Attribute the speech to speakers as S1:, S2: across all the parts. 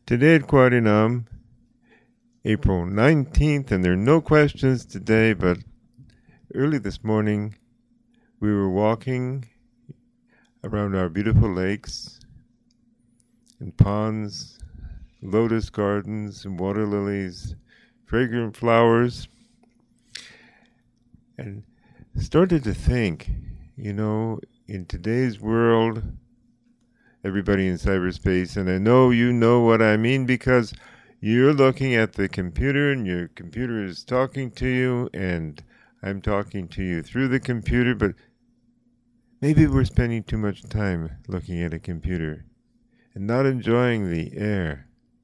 S1: Today at Quadinam, April 19th, and there are no questions today, but early this morning we were walking around our beautiful lakes and ponds, lotus gardens and water lilies, fragrant flowers, and started to think, in today's world, everybody in cyberspace, and I know you know what I mean because you're looking at the computer and your computer is talking to you and I'm talking to you through the computer, but maybe we're spending too much time looking at a computer and not enjoying the air,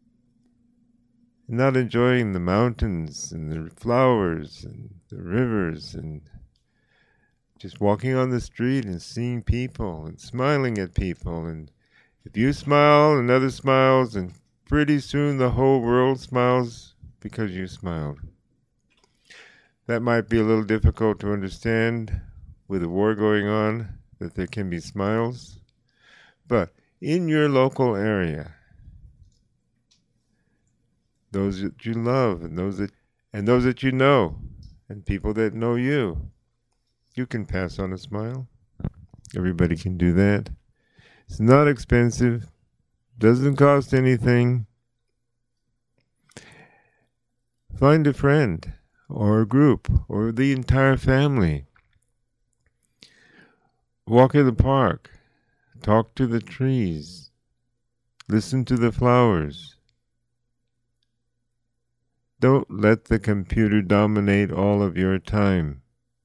S1: not enjoying the mountains and the flowers and the rivers and just walking on the street and seeing people and smiling at people. And if you smile, another smiles, and pretty soon the whole world smiles because you smiled. That might be a little difficult to understand with a war going on, that there can be smiles. But in your local area, those that you love and those that you know, and people that know you, you can pass on a smile. Everybody can do that. It's not expensive, doesn't cost anything. Find a friend or a group or the entire family. Walk in the park, talk to the trees, listen to the flowers. Don't let the computer dominate all of your time.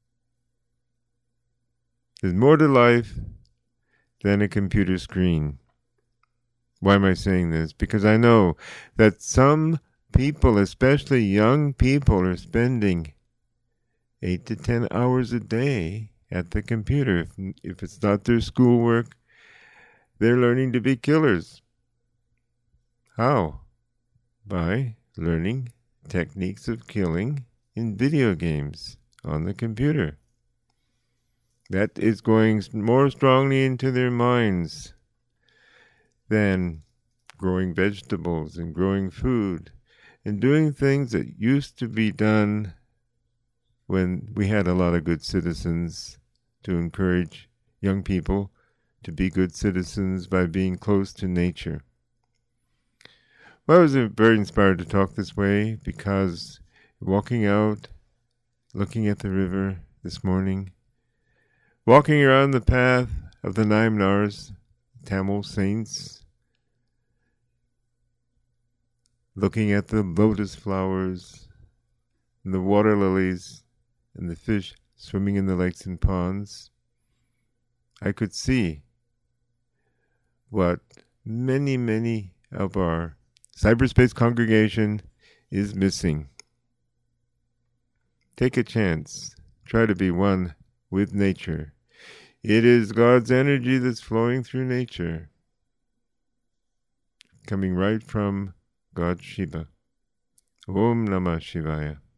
S1: There's more to life than a computer screen. Why am I saying this? Because I know that some people, especially young people, are spending 8 to 10 hours a day at the computer. If it's not their schoolwork, they're learning to be killers. How? By learning techniques of killing in video games on the computer. That is going more strongly into their minds than growing vegetables and growing food and doing things that used to be done when we had a lot of good citizens to encourage young people to be good citizens by being close to nature. Well, I was very inspired to talk this way because walking out, looking at the river this morning, walking around the path of the Naimnars, Tamil saints, looking at the lotus flowers and the water lilies and the fish swimming in the lakes and ponds, I could see what many, many of our cyberspace congregation is missing. Take a chance. Try to be one with nature. It is God's energy that's flowing through nature, coming right from God Shiva. Om Namah Shivaya.